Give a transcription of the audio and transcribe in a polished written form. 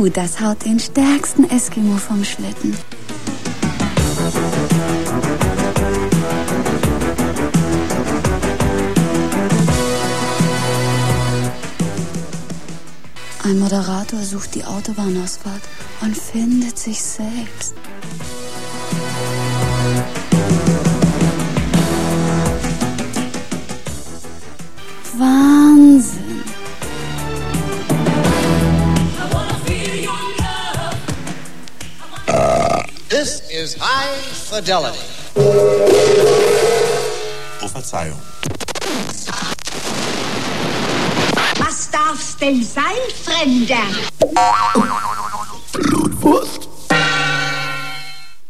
das haut den stärksten Eskimo vom Schlitten. Ein Moderator sucht die Autobahnausfahrt und findet sich selbst. Wahnsinn. This is High Fidelity. Oh, Verzeihung. Was darf's denn sein, Fremder?